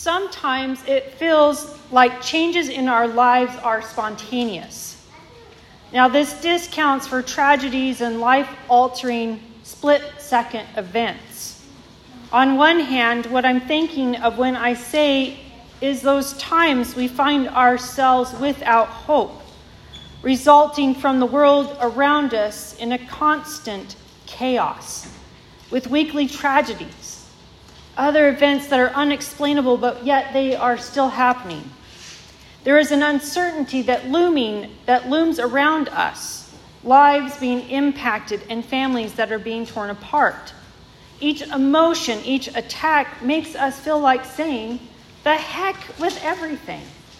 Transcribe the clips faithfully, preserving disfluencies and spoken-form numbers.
Sometimes it feels like changes in our lives are spontaneous. Now, this discounts for tragedies and life-altering split-second events. On one hand, what I'm thinking of when I say is those times we find ourselves without hope, resulting from the world around us in a constant chaos, with weekly tragedies, other events that are unexplainable, but yet they are still happening. There is an uncertainty that looming that looms around us, lives being impacted and families that are being torn apart. Each emotion, each attack makes us feel like saying, the heck with everything.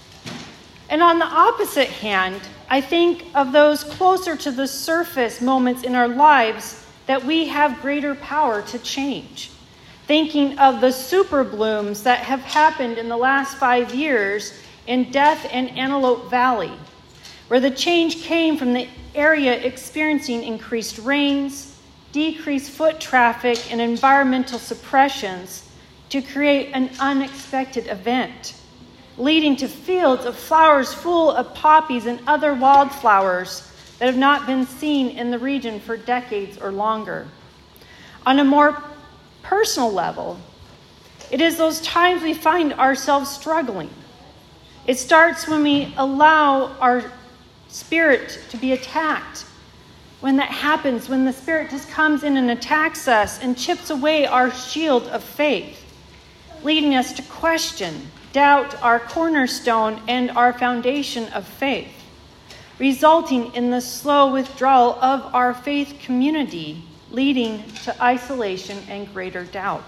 And on the opposite hand, I think of those closer to the surface moments in our lives that we have greater power to change. Thinking of the super blooms that have happened in the last five years in Death and Antelope Valley, where the change came from the area experiencing increased rains, decreased foot traffic, and environmental suppressions to create an unexpected event, leading to fields of flowers full of poppies and other wildflowers that have not been seen in the region for decades or longer. On a more personal level, it is those times we find ourselves struggling. It starts when we allow our spirit to be attacked. When that happens, when the Spirit just comes in and attacks us and chips away our shield of faith, leading us to question, doubt our cornerstone and our foundation of faith, resulting in the slow withdrawal of our faith community, leading to isolation and greater doubt.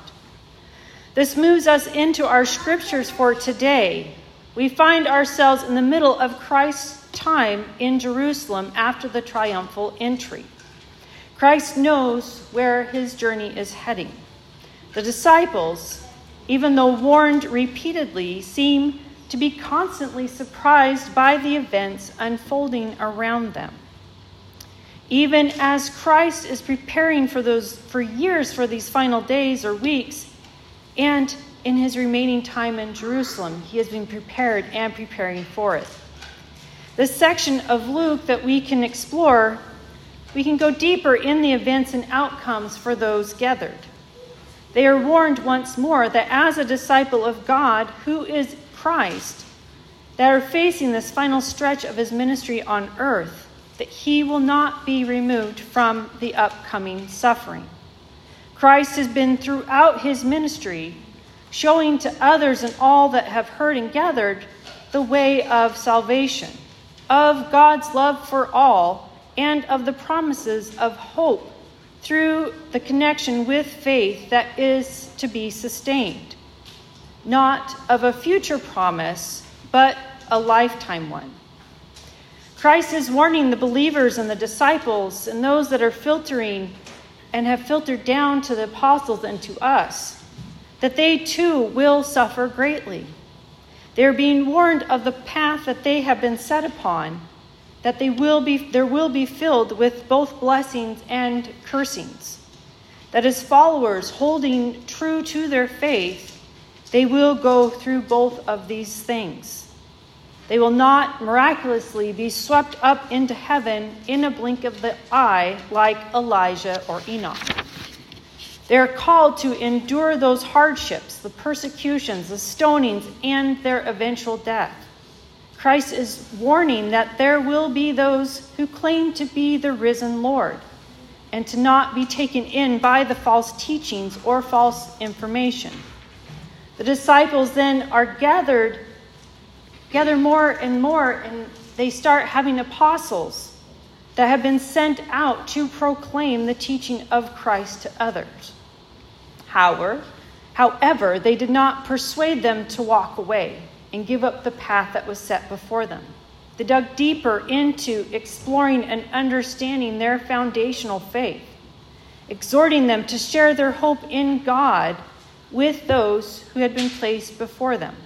This moves us into our scriptures for today. We find ourselves in the middle of Christ's time in Jerusalem after the triumphal entry. Christ knows where his journey is heading. The disciples, even though warned repeatedly, seem to be constantly surprised by the events unfolding around them. Even as Christ is preparing for those for years for these final days or weeks, and in his remaining time in Jerusalem, he has been prepared and preparing for it. This section of Luke that we can explore, we can go deeper in the events and outcomes for those gathered. They are warned once more that as a disciple of God, who is Christ, that are facing this final stretch of his ministry on earth, that he will not be removed from the upcoming suffering. Christ has been throughout his ministry, showing to others and all that have heard and gathered the way of salvation, of God's love for all, and of the promises of hope through the connection with faith that is to be sustained. Not of a future promise, but a lifetime one. Christ is warning the believers and the disciples and those that are filtering and have filtered down to the apostles and to us, that they too will suffer greatly. They are being warned of the path that they have been set upon, that they will be, there will be filled with both blessings and cursings. That as followers holding true to their faith, they will go through both of these things. They will not miraculously be swept up into heaven in a blink of the eye like Elijah or Enoch. They are called to endure those hardships, the persecutions, the stonings, and their eventual death. Christ is warning that there will be those who claim to be the risen Lord and to not be taken in by the false teachings or false information. The disciples then are gathered, gather more and more, and they start having apostles that have been sent out to proclaim the teaching of Christ to others. However, however, they did not persuade them to walk away and give up the path that was set before them. They dug deeper into exploring and understanding their foundational faith, exhorting them to share their hope in God with those who had been placed before them.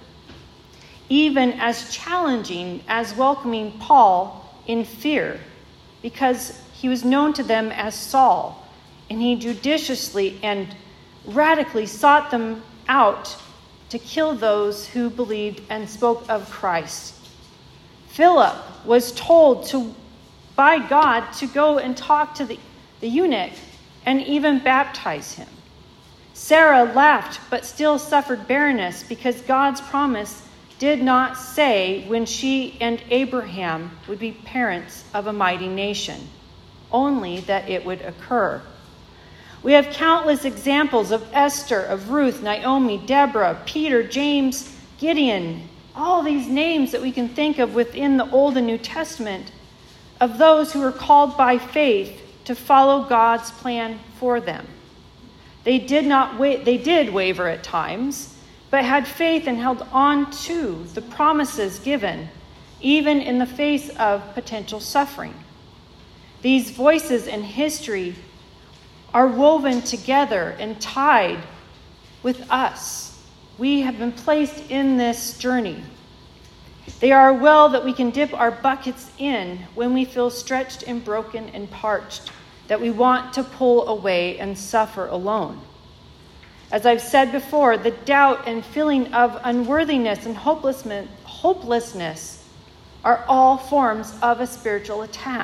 Even as challenging as welcoming Paul in fear, because he was known to them as Saul, and he judiciously and radically sought them out to kill those who believed and spoke of Christ. Philip was told to, by God to go and talk to the, the eunuch and even baptize him. Sarah laughed but still suffered barrenness because God's promise did not say when she and Abraham would be parents of a mighty nation, only that it would occur. We have countless examples of Esther, of Ruth, Naomi, Deborah, Peter, James, Gideon, all these names that we can think of within the Old and New Testament of those who were called by faith to follow God's plan for them. They did not wa- they did waver at times, but had faith and held on to the promises given, even in the face of potential suffering. These voices in history are woven together and tied with us. We have been placed in this journey. They are a well that we can dip our buckets in when we feel stretched and broken and parched, that we want to pull away and suffer alone. As I've said before, the doubt and feeling of unworthiness and hopelessness are all forms of a spiritual attack.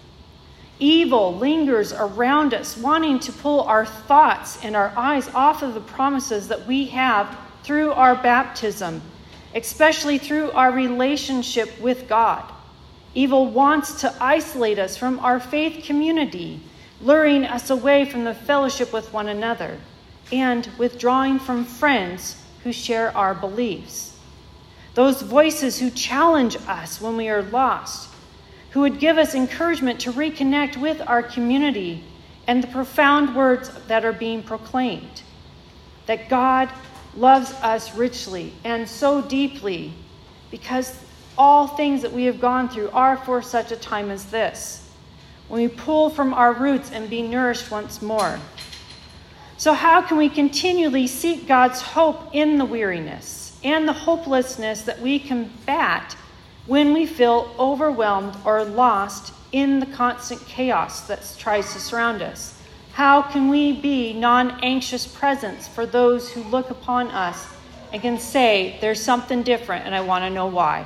Evil lingers around us, wanting to pull our thoughts and our eyes off of the promises that we have through our baptism, especially through our relationship with God. Evil wants to isolate us from our faith community, luring us away from the fellowship with one another, and withdrawing from friends who share our beliefs. Those voices who challenge us when we are lost, who would give us encouragement to reconnect with our community and the profound words that are being proclaimed. That God loves us richly and so deeply because all things that we have gone through are for such a time as this, when we pull from our roots and be nourished once more. So how can we continually seek God's hope in the weariness and the hopelessness that we combat when we feel overwhelmed or lost in the constant chaos that tries to surround us? How can we be non-anxious presence for those who look upon us and can say, there's something different and I want to know why?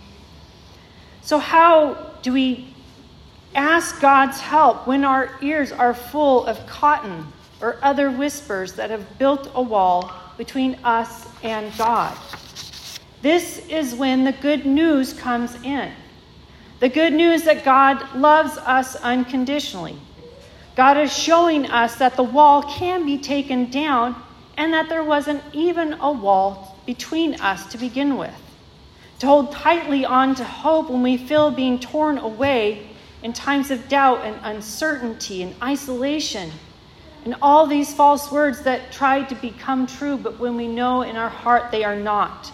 So how do we ask God's help when our ears are full of cotton or other whispers that have built a wall between us and God? This is when the good news comes in. The good news that God loves us unconditionally. God is showing us that the wall can be taken down and that there wasn't even a wall between us to begin with. To hold tightly on to hope when we feel being torn away in times of doubt and uncertainty and isolation, and all these false words that try to become true, but when we know in our heart they are not.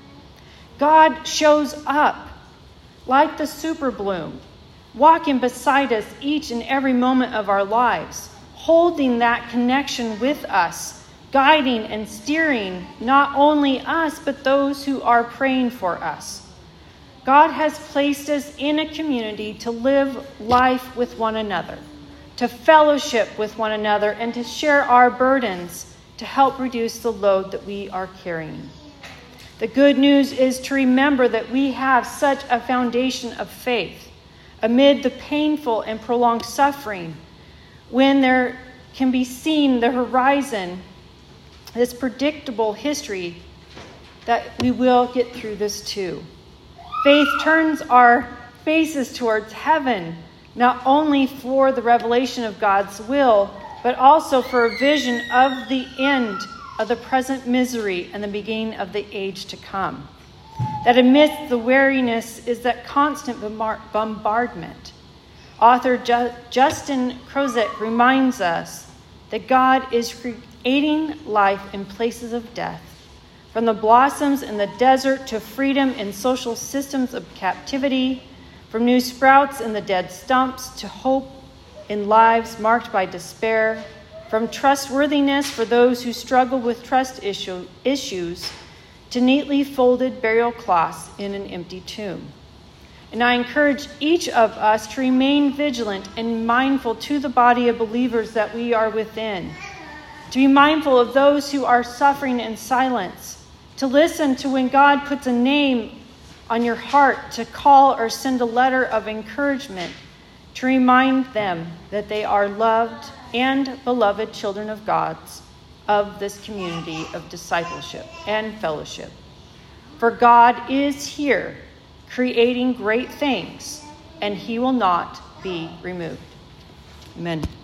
God shows up like the super bloom, walking beside us each and every moment of our lives, holding that connection with us, guiding and steering not only us, but those who are praying for us. God has placed us in a community to live life with one another, to fellowship with one another, and to share our burdens to help reduce the load that we are carrying. The good news is to remember that we have such a foundation of faith amid the painful and prolonged suffering, when there can be seen the horizon, this predictable history, that we will get through this too. Faith turns our faces towards heaven, not only for the revelation of God's will, but also for a vision of the end of the present misery and the beginning of the age to come. That amidst the weariness is that constant bombardment. Author Ju- Justin Krozek reminds us that God is creating life in places of death, from the blossoms in the desert to freedom in social systems of captivity, from new sprouts in the dead stumps to hope in lives marked by despair, from trustworthiness for those who struggle with trust issue, issues to neatly folded burial cloths in an empty tomb. And I encourage each of us to remain vigilant and mindful to the body of believers that we are within, to be mindful of those who are suffering in silence, to listen to when God puts a name on your heart, to call or send a letter of encouragement, to remind them that they are loved and beloved children of God's, of this community of discipleship and fellowship. For God is here creating great things, and he will not be removed. Amen.